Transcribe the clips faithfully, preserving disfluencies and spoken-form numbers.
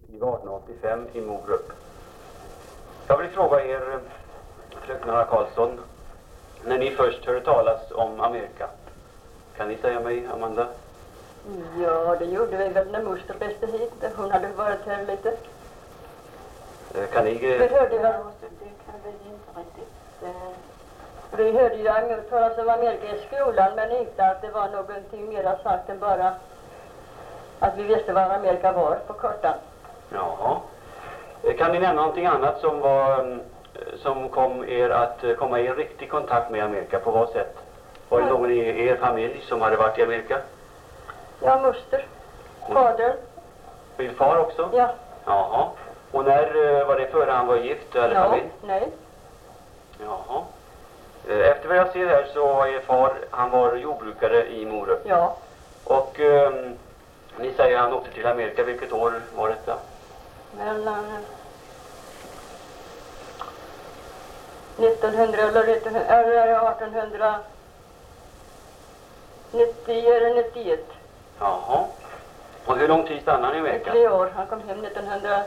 i arton åttiofem i Morup. Jag vill fråga er, fröken Anna Karlsson, när ni först hörde talas om Amerika. Kan ni säga mig, Amanda? Ja, det gjorde vi väl när moster reste hit. Hon hade varit här lite. Kan ni... Vi hörde, Ja, det kan vi inte riktigt. vi hörde ju talas om Amerika i skolan, men inte att det var någonting mer sagt än bara att vi visste var Amerika var på kartan. Jaha. Kan ni nämna någonting annat som var som kom er att komma i riktig kontakt med Amerika? På vad sätt? Var det någon i er familj som hade varit i Amerika? Ja, moster. Fader. Min far också? Ja. Jaha. Och när var det före han var gift eller Ja, familj? nej. Jaha. Efter vad jag ser här så var er far, han var jordbrukare i Morup. Ja. Och um, ni säger han åkte till Amerika. Vilket år var detta? Mellan nittonhundra eller artonhundranittio eller nittioett. Jaha. Och hur lång tid stannade han i Amerika? Tre år. Han kom hem nittonhundra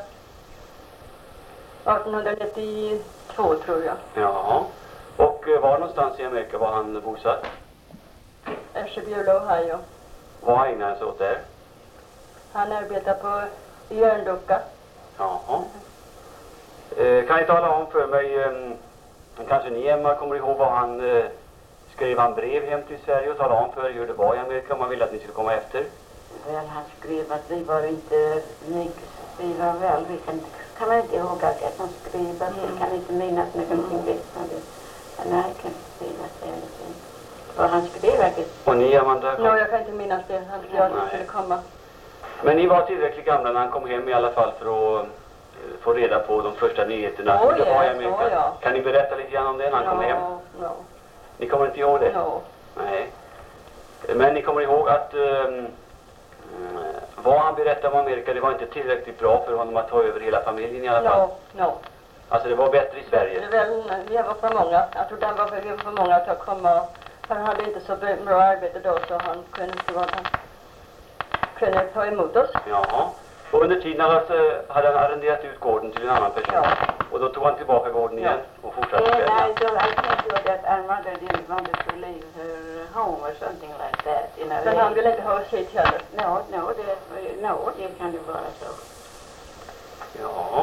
artonhundranittiotvå tror jag. Jaha. Och var någonstans i Amerika var han bosatt? Ashebula, Ohio. Vad ägnade han sig åt där? Han arbetar på Järndocka. Jaha. Eh, kan ni tala om för mig, eh, kanske ni Emma kommer ihåg vad han eh, skrev han brev hem till Sverige och talade om för er hur det var i Amerika om man ville att ni skulle komma efter? Väl, han skrev att vi var inte mycket, vi var väl, vi kan, kan man inte ihåg att han skrev att vi kan inte minnas någonting visst om det. Nej, jag kan inte minnas det någonting. Vad han skrev att Och ni, Amanda? Nej, no, jag kan inte minnas det. Han skrev att det skulle komma. Men ni var tillräckligt gamla när han kom hem i alla fall för att få reda på de första nyheterna. Oh, det var i yes, Amerika. oh, ja. Kan ni berätta lite grann om det när han no, kom hem? No. Ni kommer inte ihåg det? No. Nej. Men ni kommer ihåg att um, vad han berättade om Amerika, det var inte tillräckligt bra för honom att ta över hela familjen i alla fall? No, no. Alltså det var bättre i Sverige? Det väl, vi var för många. Jag tror det var för, vi var för många att komma. Han hade inte så bra arbete då så han kunde inte vara, kunde ta emot oss. Jaha. Och under tiden alltså, hade han arrenderat ut gården till en annan person? Ja. Och då tog han tillbaka gården igen och fortsatte Yeah, sälja? I don't, I think you that our mother didn't want us to leave her home or something like that. You know, Men han ville inte ha oss hit heller. No, no, det, no, det kan det vara så. Ja.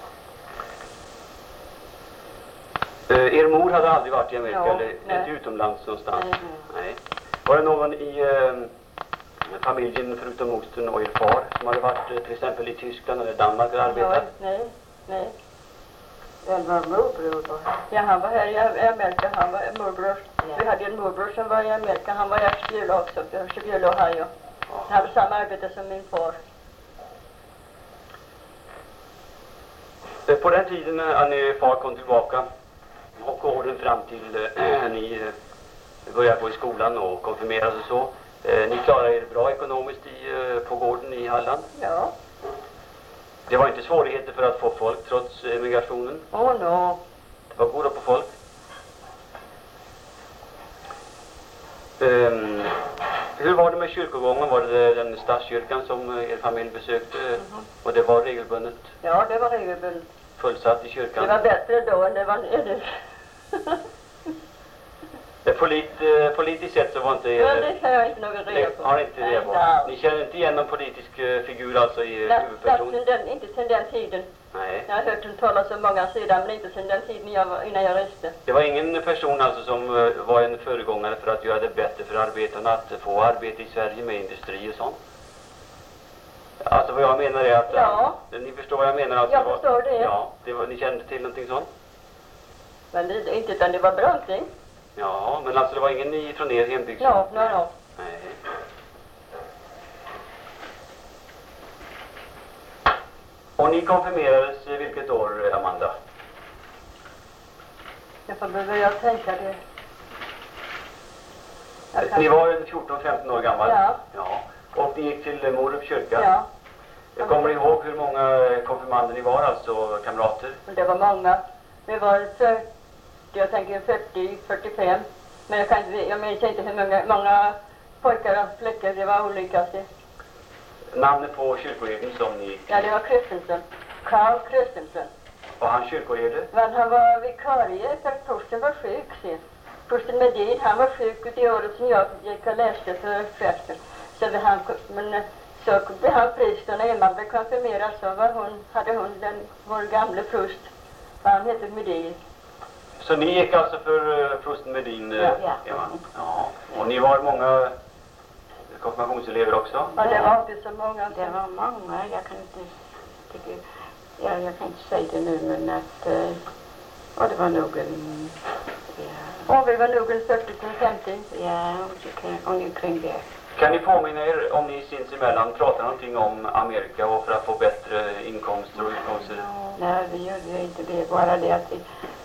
Eh, er mor hade aldrig varit i Amerika Ja, eller nej. inte utomlands någonstans? Nej. Nej. Var det någon i eh, familjen förutom mostern och er far som hade varit eh, till exempel i Tyskland eller Danmark och arbetat? Nej, nej. Väl var morbror då? Ja, han var här i Amerika. Han var morbror. Ja. Vi hade en morbror som var i Amerika. Han var i Ashebula också. I Ashebula, Ohio. Han hade samma arbete som min far. Eh, På den tiden när ni far kom tillbaka och åren fram till eh, ni eh, började gå i skolan och konfirmerades och så. Eh, ni klarade er bra ekonomiskt i, eh, på gården i Halland. Ja. Det var inte svårigheter för att få folk trots emigrationen. Åh, oh, no. Det var goda på folk. Um, hur var det med kyrkogången? Var det den statskyrkan som er familj besökte? Mm-hmm. Och det var regelbundet? Ja, det var regelbundet. Fullsatt i kyrkan? Det var bättre då än det var nu. Det polit, eh, politiskt sett så var inte... Ja, det kan jag inte någon reda på. Har inte det på? Nej. Ni känner inte igen någon politisk eh, figur alltså i Nej, huvudperson? den, inte sedan den tiden. Nej. Jag har hört den talas om många sidan, men inte sedan den tiden jag var, innan jag reste. Det var ingen person alltså som uh, var en föregångare för att göra det bättre för arbetarna att få arbete i Sverige med industri och sånt? Alltså vad jag menar är att... Ja. Uh, ni förstår vad jag menar? Alltså, Jag det var, förstår det. Ja, det var, ni kände till någonting sånt? Men det, inte utan det var Branting. Ja, men alltså det var ingen i från er hembygd? Ja, no, no. Nej. Och ni konfirmerades i vilket år, Amanda? Jag får börja tänka det. Jag kan... Ni var fjorton femton år gammal? Ja. Ja. Och ni gick till Morup kyrka? Ja. Jag kommer ni ihåg hur många konfirmander ni var, alltså kamrater? Det var många. Vi var fyrtio, jag tänker fyrtio, fyrtiofem. Men jag, kan inte, jag minns inte hur många, många pojkar och flickor det var olika. namnet på kyrkoherden som ni... Ja, det var Kristensen. Karl Kristensen. Var han kyrkoherde? Men han var vikarie för prosten var sjuk. Se. Prosten Medin, han var sjuk ut i året som jag gick och läste för prästen. Så vi han, men så blev han präst och när Emma blev konfirmerad så var hon, hade hon den, vår gamla prost. Han hette Medin. Så ni gick alltså för uh, prosten Medin? Uh, Ja. ja. Ja. Och ni var många konfirmationselever också? Ja, det var inte så många. Det var många, jag kan inte, tycker, ja, jag kan inte säga det nu, men att, eh, och det var nog en, ja, Och vi var nog en fyrtio till femtio. ja, omkring det. Kan ni påminna er om ni sinsemellan pratar någonting om Amerika och för att få bättre inkomster och utkomster? Nej, vi gjorde inte det, bara det att vi,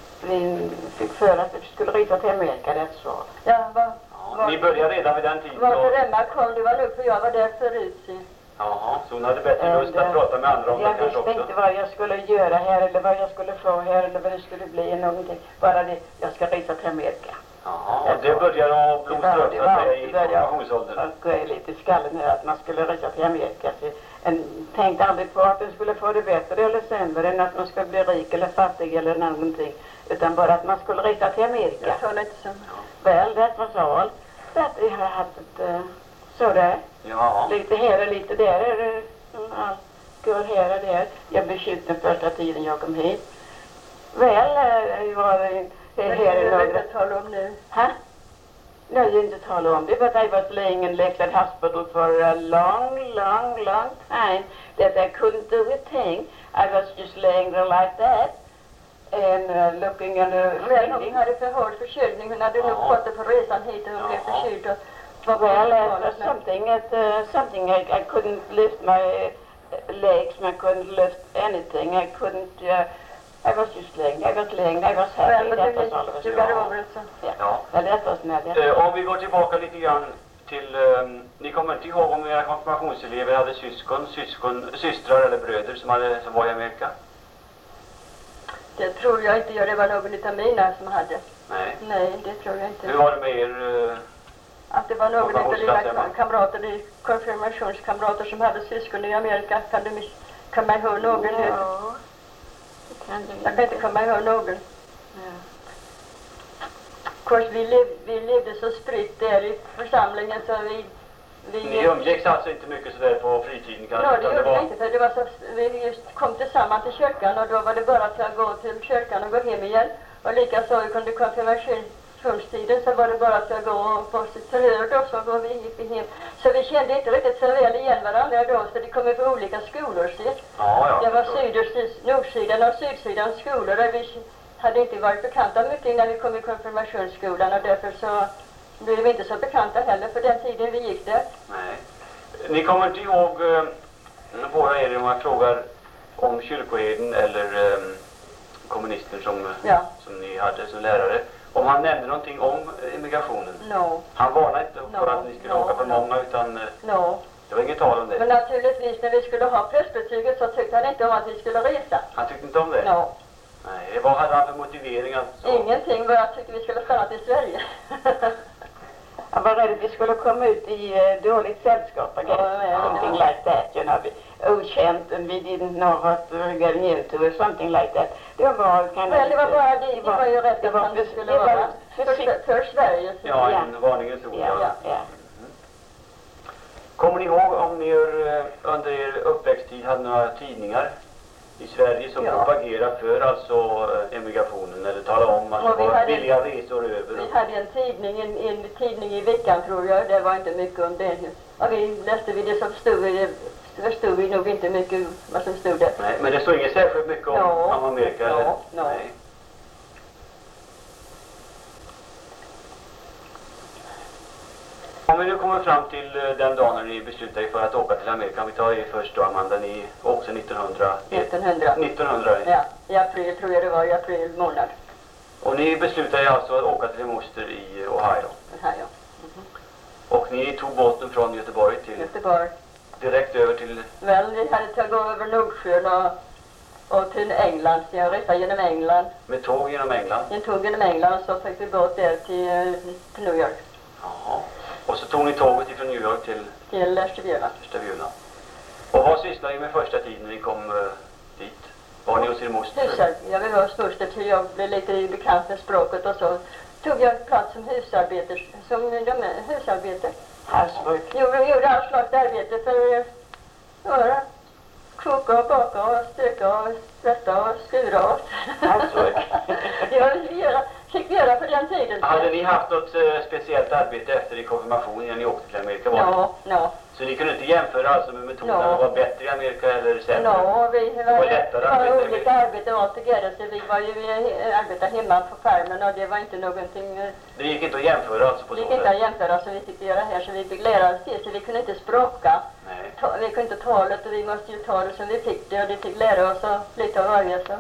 vi fick för att vi skulle resa till Amerika, det så. Ja, var, var, Ni började redan vid den tiden? varför Och... Emma kom, det var nog för jag var där förut. Se. Jaha, så hon hade bättre lust att prata med andra om jag det kanske också? visste inte vad jag skulle göra här eller vad jag skulle få här eller vad det skulle bli någonting. Bara det, jag ska resa till Amerika. Jaha, och det började att blomstra upp så att säga i konfirmationsåldern? Jag går lite i skallen här att man skulle resa till Amerika. Så en tänkte aldrig på att den skulle få det bättre eller sämre än att man skulle bli rik eller fattig eller någonting. Utan bara att man skulle resa till Amerika. Jag talar inte som... Well, that was all. Så att vi har haft ett uh, sådär. Ja. Lite här och lite där. Är allt går här och där. Jag blev skjuten första tiden jag kom hit. Väl, jag var här i några... inte tala om nu. Huh? No, you didn't tell om det, but I was laying in Lakeland Hospital for a long, long, long time that I couldn't do a thing. I was just laying there like that and uh, looking at the Men hon hade för hård förkylning. Hon hade nog fått det på resan hit och hon blev förkyld. Och var well, på it was something, at, uh, something I, I couldn't lift my uh, legs, I couldn't lift anything. I couldn't, uh, I was just laying, I was laying, I was happy. Men That was all it was. du got over it så. Yeah. Ja. Well, that was not Eh, om vi går tillbaka lite grann till, eh, ni kommer inte ihåg om era konfirmationselever hade syskon, syskon, systrar eller bröder som, hade, som var i Amerika? Det tror jag inte. Jag, det var någon utav mina som hade. Nej. Nej, det tror jag inte. Hur var det med er? Eh, Att det var någon utav Konfirmationsklass dina hemma? kamrater, de konfirmationskamrater som hade syskon i Amerika. Kan du mis- komma ihåg någon? Ja, det kan du Jag kan inte komma ihåg någon. Ja. Kors, vi, lev, vi levde så spritt där i församlingen så vi... vi ni umgicks alltså inte mycket sådär på fritiden kanske? Ja, det utan gjorde var... vi inte. För det var så, vi just kom tillsammans till kyrkan och då var det bara att gå till kyrkan och gå hem igen. Och likaså under konfirmationstiden så var det bara att gå på sitt förhör då så går vi gick hem. Så vi kände inte riktigt så väl igen varandra då så det kom från olika skolor. Så. Ja, ja. Det var så. syd- nordsidan och sydsidan skolor där vi hade inte varit bekanta mycket innan vi kom i konfirmationsskolan och därför så blev vi inte så bekanta heller för den tiden vi gick där. Nej. Ni kommer inte ihåg eh, våra er om jag frågar om kyrkoherden eller eh, kommunister som, Ja. som ni hade som lärare. Om han nämnde någonting om emigrationen. No, Han varnade inte för No, att ni skulle no, åka för no. många utan eh, no. det var inget tal om det. Men naturligtvis när vi skulle ha prästbetyget så tyckte han inte om att vi skulle resa. Han tyckte inte om det? No. Nej, vad hade han för motivering alltså? Ingenting, bara tyckte vi skulle stanna till Sverige. Jag var rädd att vi skulle komma ut i uh, dåligt sällskap, I guess. Ja, ja, Something ja. like that, you know. Okänt and we didn't know what we were getting into or something like that. Det var kan Men det var bara det, det var ju rätt det att var han för- skulle det var vara för- för, för Sverige. Så. Ja, Ja. en varningens ord. Ja, ja, ja. Kommer ni ihåg om ni er, eh, under er uppväxttid hade några tidningar i Sverige som Ja. propagerade för alltså eh, emigrationen eller talade om att Och det vi var hade- billiga resor över? Vi hade en tidning, en, en tidning i veckan tror jag, det var inte mycket om det. Och vi läste vi det som stod i det, förstod vi nog inte mycket vad som stod där. Nej, men det står inget särskilt mycket om, Ja. om Amerika Ja, eller? ja. Nej. Om vi nu kommer fram till eh, den dagen när ni beslutar er för att åka till Amerika, vi tar er först då Amanda, ni åkte nittonhundraett. nittonhundra. nittonhundra. Ja, i april tror jag det var, i april månad. Och ni beslutade er alltså att åka till en moster i Ohio. Den här ja. Och ni tog båten från Göteborg till Göteborg. direkt över till... Väl, vi hade till att gå över Nordsjön och, och till England. Så jag reste genom England. med tåg genom England. Jag tog genom England så fick vi båt där till, eh, till New York. Jaha. Och så tog ni tåget ifrån New York till Till Österbjörna. Österbjörna. Och vad sysslade ni med första tiden när ni kom uh, dit? Var ni hos er moster? Husarbete. Jag var hos moster till jag blev lite bekant med språket och så tog jag plats som husarbete. Som de husarbete. Housework. Jag gjorde allt slags arbete för att göra. Koka och baka och stöka och tvätta och skura och Housework. Jag fick göra på den tiden. Hade ni haft något uh, speciellt arbete efter i konfirmation när ni åkte till Amerika? Var Ja, ja. Så ni kunde inte jämföra alltså med metoderna? No. Var bättre i Amerika eller sämre? Ja, vi Det var lättare var arbete. olika arbeten altogether, så vi var ju vi arbetade hemma på farmen och det var inte någonting. eh, Det gick inte att jämföra alltså på Det så gick inte att sätt? jämföra som vi fick göra här, så vi fick lära oss det, så vi kunde inte språka. Nej. Ta, vi kunde inte talet och vi måste ju ta det som vi fick det och det fick lära oss att lite av varje, så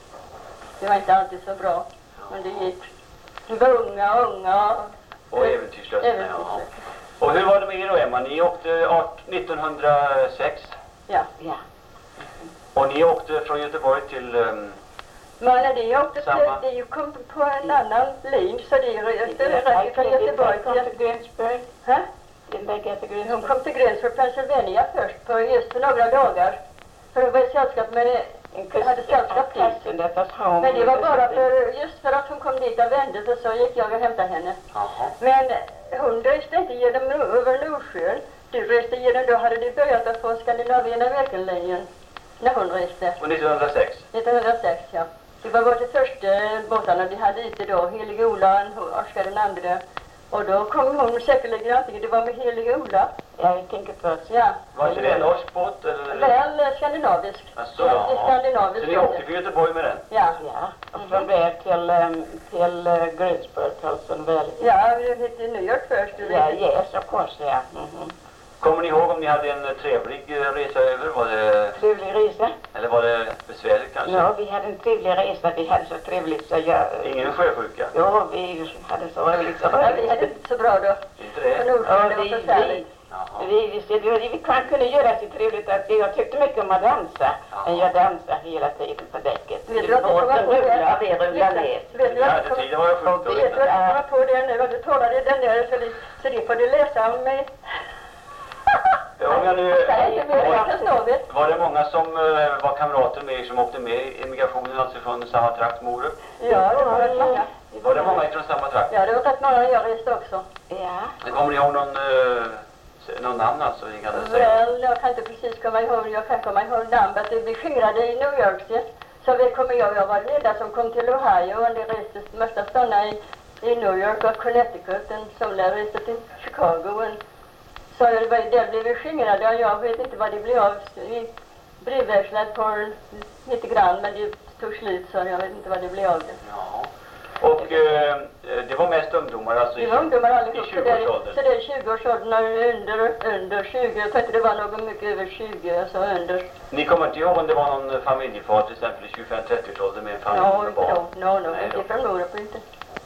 det var inte alltid så bra, men det gick. Vi var unga och unga Och äventyrslösa. Ja. äventyrslösa. Och hur var det med er då, Emma? Ni åkte nittonhundrasex Ja. Ja. och ni åkte från Göteborg till... Um, Men när det åkte Samma. det kom på en annan linje, så det reste rätt från Göteborg Kom till... till Greensburg. Hä? Didn't they get to Hon Greensburg? kom till Greensburg, Pennsylvania först, på just för några dagar. För hon var i sällskap med... In hade sällskap dit. cousin that was home. Men det var bara för, just för att hon kom dit och vände sig, så gick jag och hämtade henne. Jaha. Men hon reste inte genom över Nordsjön. Du reste genom, då hade du börjat att få Skandinavien-Amerikanlinjen. När hon reste. Och nittonhundrasex? nittonhundrasex, ja. Det var vårt första båtarna vi hade ute då. Helig Ola och Oskar den andre. Och då kom hon säkerligen antingen det var med Helig Ola. Ja, jag tänker på att... Ja. Var inte det en norsk båt? Eller? Väl eh, skandinavisk. Alltså, Ja, ja. skandinavisk. Så ni åkte till Göteborg med den? Ja. Ja, och från där till, um, till uh, Greensburg, Carlson Valley. Ja, vi hette New York först. du Ja, vet. yes, of course, ja. Mhm. Kommer ni ihåg om ni hade en trevlig eh, resa över? Var det, Trevlig resa. eller var det besvärligt kanske? Ja, vi hade en trevlig resa. Vi hade så trevligt så jag... Ingen sjösjuka? Ja, vi hade så roligt så Ja, vi roligt. hade inte så bra då. Inte På det? Nordsjön, Ja, det var vi, förfärligt. vi, Jaha. vi, vi, vi, vi, vi kan, kunde göra så trevligt att jag tyckte mycket om att dansa. Ja. Men jag dansade hela tiden på däcket. Vet du att jag kommer Båten på det? rullade, vi rullade ner. Vet du Ja, att jag det kommer- tiden var jag sjukt vet du att jag kommer på det nu? Att du talade den där, så det, så det får du läsa om mig. Om jag nu, Nej, det vill jag var, förstå, vet. var det många som eh, var kamrater med er som åkte med i emigrationen, alltså från samma trakt, Morup? Ja, det var rätt många. Var det många från samma trakt? Ja, det var rätt många jag reste också. Ja. Kommer ni ihåg någon, eh, någon namn alltså? Ni kan inte säga. Väl, jag kan inte precis komma ihåg, jag kan komma ihåg namnet. Vi blev skingrade i New York, så, så vi kommer jag, jag var den enda som kom till Ohio, och det reste mesta stanna i, i New York och Connecticut, en somliga reste till Chicago. En, så det var, där blev vi skingrade, och jag vet inte vad det blev av. Vi brevväxlade på lite grann, men det tog slut, så jag vet inte vad det blev av det. Ja. Och eh, det var mest ungdomar alltså? Vi var ungdomar allihop, i så det är tjugoårsåldern? så det är tjugoårsåldern och under, under tjugo. Jag tror inte det var något mycket över tjugo, alltså under. Ni kommer inte ihåg om det var någon familjefar till exempel i tjugofem trettio årsåldern med en familj Ja, med inte barn? då. No, no, Nej, inte då. från Morup, inte.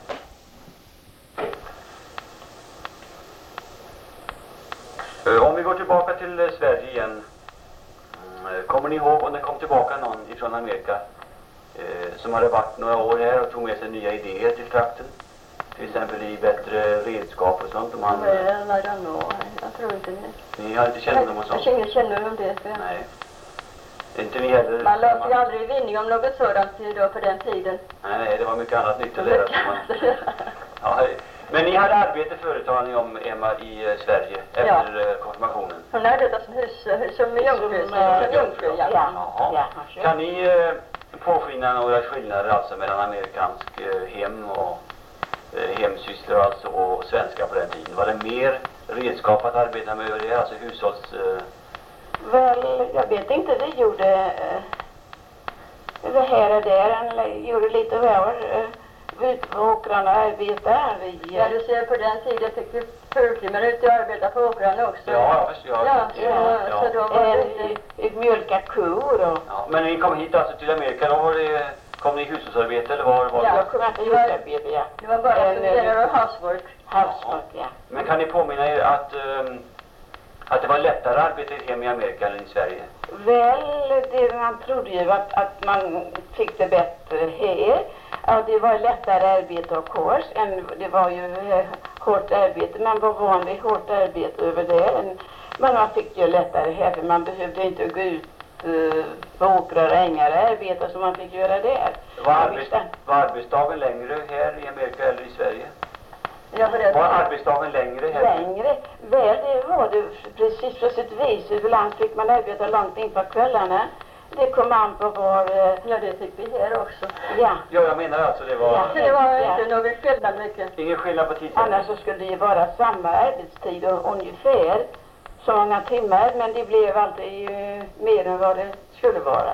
Eh, Om vi går tillbaka till eh, Sverige igen. Mm, eh, Kommer ni ihåg om det kom tillbaka någon ifrån Amerika eh, som hade varit några år här och tog med sig nya idéer till trakten? Till exempel i bättre redskap och sånt. Om han, Well, I don't know. Jag tror inte det. ni har inte kännedom om Jag sånt? känner kännedom om det. För Nej. Inte ni heller? man lade sig aldrig i vinning om något sådant då på den tiden. Nej, nej, det var mycket annat nytt att lära sig. Man- Ja, hej. Men ni hade arbete företag ni om, Emma, i eh, Sverige efter eh, konfirmationen? Hon arbetade som hus, som jungfru, som, eh, som jungfru, ja. Ja, Jaha. ja, kanske. Kan ni eh, påskina några skillnader alltså mellan amerikansk eh, hem och eh, hemsysslor alltså och svenska på den tiden? Var det mer redskap att arbeta med över det, alltså hushålls... Eh, Väl, jag vet inte, det gjorde uh, det här och där, han gjorde lite var. Uh, vi ute på åkrarna arbetade. Vi, Ja, du ser, på den tiden fick vi förklimmer ut och arbeta på åkrarna också. ja, jag förstår. Ja, så, ja. så då var det inte... uh, mjölka kor och... Ja, men när ni kom hit alltså till Amerika, då var det, kom ni i hushållsarbete eller var, var Ja. Jag kommer inte husarbete, ja. Det var bara En, fungerare och housework. Housework, ja. Men kan ni påminna er att, ehm, att det var lättare arbete hem i Amerika än i Sverige? Väl, det, man trodde ju att, att man fick det bättre här. Ja, det var lättare arbete av kurs än det var ju eh, hårt arbete. Man var van vid hårt arbete över där. En, Men man fick det ju lättare här för man behövde inte gå ut uh, på åkrar och ängar och arbeta som man fick göra där. Var, arbets var arbetsdagen längre här i Amerika eller i Sverige? Ja, det var arbetsdagen längre här? Längre? Väl, det var det precis på sitt vis. Ibland fick man arbeta långt in på kvällarna. Det kom an på var... Ja, det fick vi här också. Ja. Ja, jag menar alltså det var... Ja, så det var ja. inte någon skillnad mycket. Ingen skillnad på tiden? Annars så skulle det ju vara samma arbetstid och ungefär så många timmar. Men det blev alltid uh, mer än vad det skulle vara.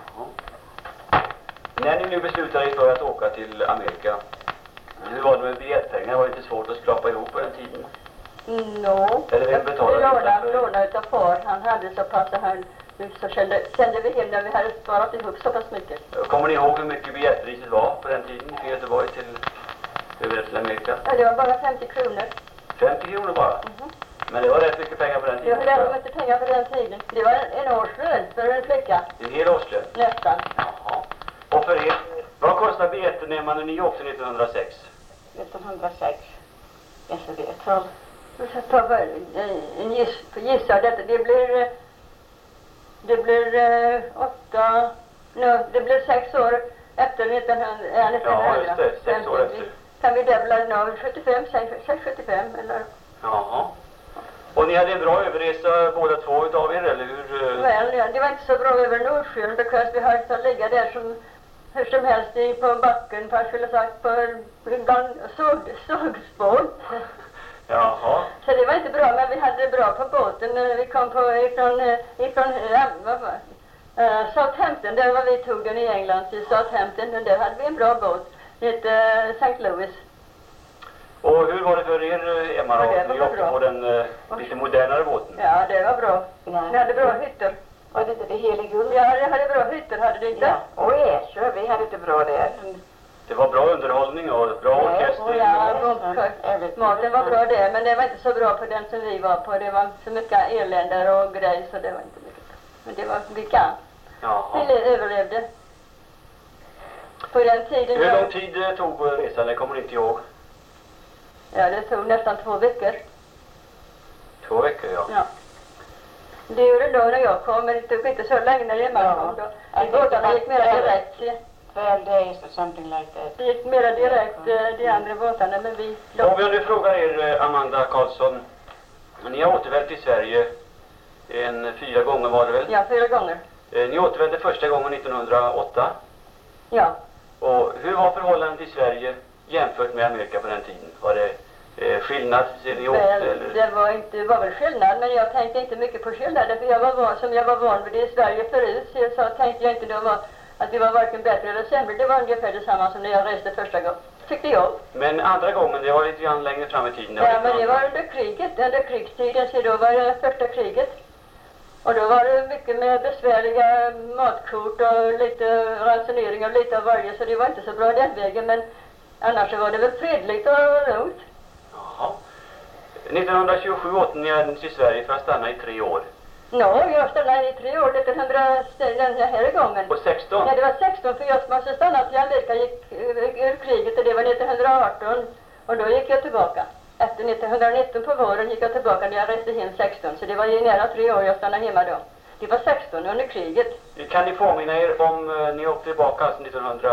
Ja. När ni nu beslutade er för att åka till Amerika, hur var det med biljettpengar? Var det inte svårt att skrapa ihop på den tiden? No. Eller vem betalade jag lånade, för? lånade utav far. Han hade så pass att han... Så kände, kände vi hem när vi hade sparat ihop så pass mycket. Kommer ni ihåg hur mycket biljettpriset var på den tiden från Göteborg till, över till Amerika? Ja, det var bara femtio kronor. femtio kronor bara? Mm-hmm. Men det var rätt mycket pengar på den tiden. Jag hade inte pengar på den tiden. Det var en, en årslön för en flicka. En hel årslön? Nästan. Jaha. Och för er, vad kostar biljetten när man ni åkte nittonhundrasex? nittonhundrasex. Jag så vet väl. Ta bara en giss, gissa detta. Det blir... Det blir eh, åtta... No, det blir sex år efter nittonhundra. Ja, ja, just det. Sex år efter. Kan vi dubbla nu? sjuttiofem, sex sjuttiofem eller... Jaha. Och ni hade en bra överresa båda två utav er, eller hur? Väl, ja, det var inte så bra över Nordsjön, för vi har inte att ligga där som hur som helst i, på backen, för jag skulle sagt på en sågspån. Jaha. Så det var inte bra, men vi hade det bra på båten. Vi kom på ifrån, ifrån ja, vad var uh, Southampton, där var vi tog den i England till Southampton, och där hade vi en bra båt. Det hette uh, Saint Louis. Och hur var det för er, Emma, då? Ni åkte på den uh, lite modernare båten? Ja, det var bra. Ja. Vi hade bra hytter. Var det inte det hela guld? Ja, det hade bra hytter, hade det inte? Ja, och Äsjö, vi hade det bra där. Det var bra underhållning och bra orkester. Ja, och maten var bra där, men det var inte så bra på den som vi var på. Det var så mycket elände och grejer, så det var inte mycket. Men det var vi kan. Jaha. Vi överlevde. På den tiden... Hur lång tid tog resan? Det kommer ni inte ihåg? Ja, det tog nästan två veckor. Två veckor, ja. Ja. Det gjorde då när jag kom, men det tog inte så länge när Emma kom då. I båtarna gick mera direkt. twelve days or something like that. Det gick mera direkt eh, de andra båtarna, men vi... Om jag nu frågar er, Amanda Karlsson, ni har återvänt till Sverige en fyra gånger var det väl? Ja, fyra gånger. Eh, ni återvände första gången nittonhundraåtta. Ja. Och hur var förhållandet till Sverige jämfört med Amerika på den tiden? Var det eh, skillnad ser ni åt? Väl, eller? det var inte, det var väl skillnad, men jag tänkte inte mycket på skillnaden, för jag var van, som jag var van vid det i Sverige förut, så jag sa, tänkte jag inte då var, att det var varken bättre eller sämre. Det var ungefär detsamma som när jag reste första gången, tyckte jag. Men andra gången, det var lite grann längre fram i tiden? Ja, men det var under kriget, under krigstiden, så då var det första kriget. Och då var det mycket med besvärliga matkort och lite ransonering och lite av varje, så det var inte så bra den vägen, men annars var det väl fredligt och lugnt. Jaha. nittonhundratjugosju åkte ni till Sverige för att stanna i tre år. Nå, jag stannade i tre år, nittonhundra, den här gången. Och sexton? Ja, det var sexton, för jag måste stanna till Amerika, gick ur kriget, och det var nittonhundraarton, och då gick jag tillbaka. Efter nittonhundranitton på våren gick jag tillbaka när jag reste hem sexton, så det var ju nära tre år jag stannade hemma då. Det var sexton under kriget. Kan ni påminna er om uh, ni åkte tillbaka alltså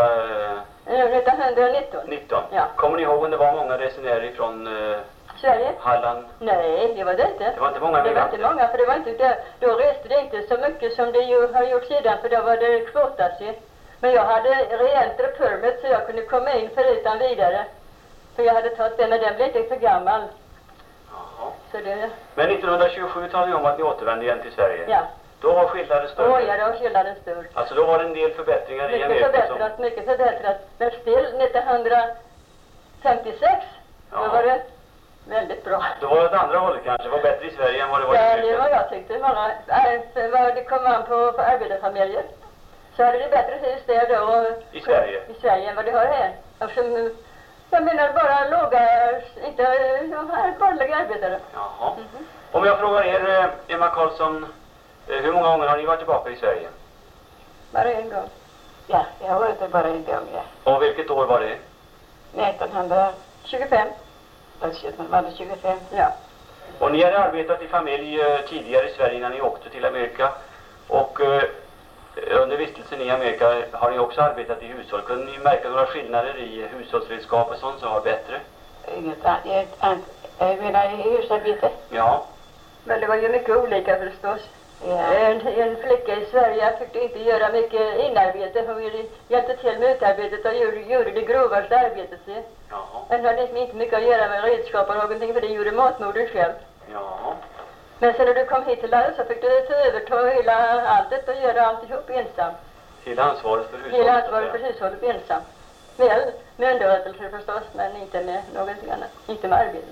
nittonhundranitton? nitton. Ja. Kommer ni ihåg om det var många resenärer från uh, Sverige? Halland? Nej, det var det inte. Det var inte många. Det var inte många, för det var inte det. Då reste det inte så mycket som det ju har gjort sedan, för då var det kvotat sig. Men jag hade reenter permit, så jag kunde komma in för utan vidare. För jag hade tagit den, men den blev inte för gammal. Jaha. Så det... Men nittonhundratjugosju talade ni om att ni återvände igen till Sverige. Ja. Då var skillnaden större. Åh, ja, då var skillnaden stor. Alltså då var det en del förbättringar Mycket i Amerika. förbättrat, som... mycket förbättrat. Men still nittonhundrafemtiosex, ja. Då var det väldigt bra. Då var det åt andra hållet kanske. Det var bättre i Sverige än vad det var i Ja, Amerika. det var jag tyckte. Många, äh, vad det kom an på, på arbetarfamiljer. Så hade det bättre hus där då. I Sverige? I Sverige än vad det har här. Eftersom, jag menar bara låga, inte, jag har borgerliga arbetare. Jaha. Mm -hmm. Om jag frågar er, Emma Karlsson, hur många gånger har ni varit tillbaka i Sverige? Bara en gång. Ja, jag har varit bara en gång, ja. Och vilket år var det? nittonhundratjugofem. tjugofem. Var det tjugofem? Ja. Och ni hade arbetat i familj eh, tidigare i Sverige innan ni åkte till Amerika. Och eh, under vistelsen i Amerika har ni också arbetat i hushåll. Kunde ni märka några skillnader i hushållsredskap och sånt som var bättre? Inget annat. Jag menar i husarbete. Ja. Men det var ju mycket olika förstås. Ja. En, en flicka i Sverige fick inte göra mycket inarbete. Hon hjälpte till med utarbetet och gjorde, gjorde det grovaste arbetet. Jaha. Men hade liksom inte mycket att göra med redskap och någonting, för det gjorde matmodern själv. Ja. Men sen när du kom hit till landet så fick du ta överta hela alltet och göra alltihop ensam. Hela ansvaret för hushållet? Hela ansvaret för hushållet ensam. Väl med underrättelse förstås, men inte med någonting annat. Inte med arbetet.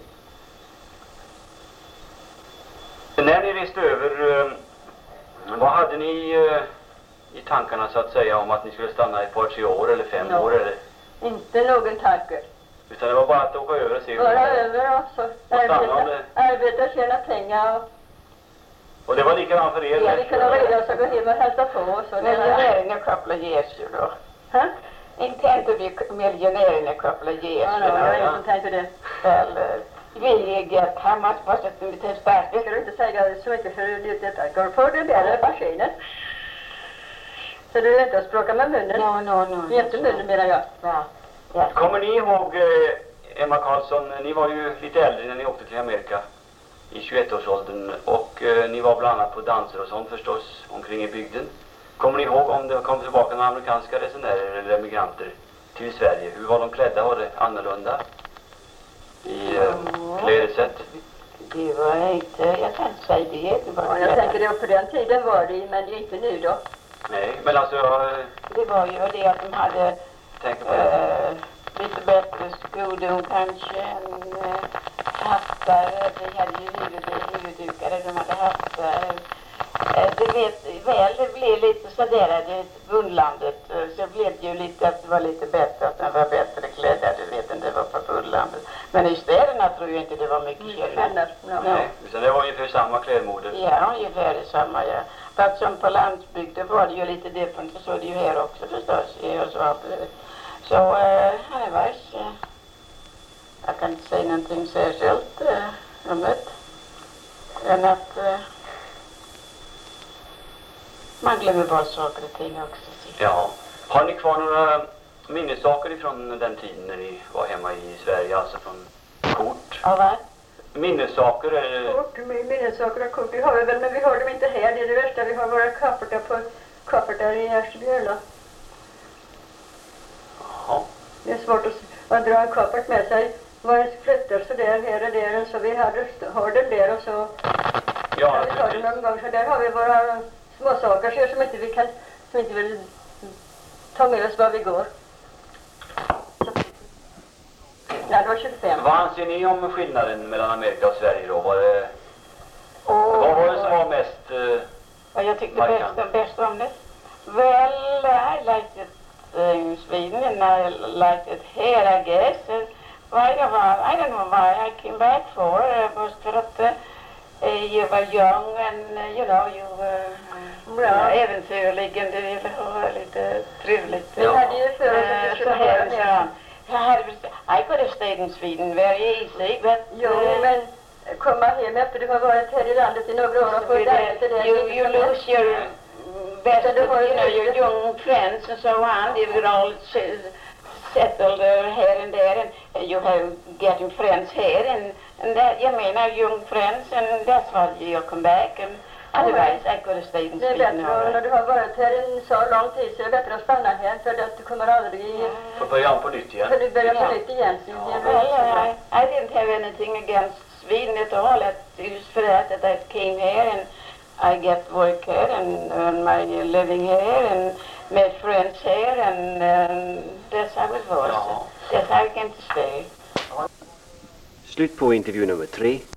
När ni reste över, eh, vad hade ni eh, i tankarna så att säga om att ni skulle stanna ett par, tre år eller fem Ja. år? Eller? Inte någon tanke. Utan det var bara att åka över och se hur Bara det var. över och så arbeta, arbeta, tjäna pengar. Och, Och det var likadant för er? ja, vi kunde reda oss och gå hem och hälsa på oss. Och det var... Miljonärerna kopplar ges ju då. Hä? Inte inte vi miljonärerna kopplar ges Ja, ju no, jag har då. inte tänkt på det. Väl, vi get how much was it in the start? Det ska du inte säga så mycket för det detta går på den där maskinen. Så du är inte att språka med munnen. No, no, no. Inte munnen menar jag. Ja. Ja. Kommer ni ihåg, eh, Emma Karlsson, ni var ju lite äldre när ni åkte till Amerika i tjugoett-årsåldern och eh, ni var bland annat på danser och sånt förstås omkring i bygden. Kommer ni ihåg om det kom tillbaka några amerikanska resenärer eller emigranter till Sverige? Hur var de klädda? Var det annorlunda i eh, klädsätt? Det var inte, jag kan inte säga det. Det var, Ja, jag tänker det på den tiden var det, men det är inte nu då. Nej, men alltså jag eh, det var ju det att de hade tänker på det. eh, lite bättre skodon kanske än eh, hattar. De hade ju huvud, huvuddukar, de hade hattar. Eh, det vet väl, det blev lite sådär, det bundlandet. eh, Så blev det ju lite att det var lite bättre, att den var bättre klädda. Det vet inte, det var på bundlandet. Men i städerna tror jag inte det var mycket skillnad. Ja. Nej, utan det var ungefär samma klädmode. Ja, ungefär detsamma, ja. Fast som på landsbygden var det ju lite different, så är det ju här också förstås. Ja, så så eh, annars, eh, jag kan inte säga någonting särskilt eh, om det. Än att eh, man glömmer bort saker och ting också. Ja. Har ni kvar några minnessaker ifrån den tiden när ni var hemma i Sverige, alltså från kort? Ja, vad? Minnessaker eller? Kort, minnessaker och kort, vi har väl, men vi har dem inte här. Det är det värsta, vi har våra kaffertar på kaffertar i Ersbjörna. Ja. Det är svårt att, att dra en kaffert med sig. Var en flyttar så där, här och där, så vi hade, har den där och så Ja, vi tar den någon gång, så där har vi våra små saker så som inte vi kan, som inte vill ta med oss var vi går. Ja, det var tjugofem. Vad anser ni om skillnaden mellan Amerika och Sverige då? Var det, Och, vad var det som var mest... Eh, vad jag tyckte markant? bäst, bäst om det? Well, I liked it uh, in Sweden and I liked it here, I guess. Uh, why, I don't know why I came back for. Uh, was för att uh, you were young and uh, you know, you were uh, Ja. äventyrlig och du ville ha lite trevligt. Vi hade ju för oss att Eh, det så skulle här vara så mer. han. Jag hade väl- I could have stayed in Sweden very easy, but Jo, uh, men komma hem efter du har varit här i landet i några år och få ett arbete där. you, you lose your best, So the whole you know, your thing- young friends and so on. They were all s- settled uh, here and there, and you have getting friends here, and, and that, you mean, our young friends, and that's why you come back. And otherwise, I could have stayed in Det är Sweden. bättre, och när All du har varit här en så lång tid så är det bättre att stanna här för att du kommer aldrig i... får börja om på nytt igen? För du börjar på Ja. nytt igen. Så right. det är Well, bra. I, I didn't have anything against Sweden at all. That just for that that I came here and I get work here and earn my living here and made friends here, and um, that's how it was. Ja. That's how I came to stay. Slut på intervju nummer tre.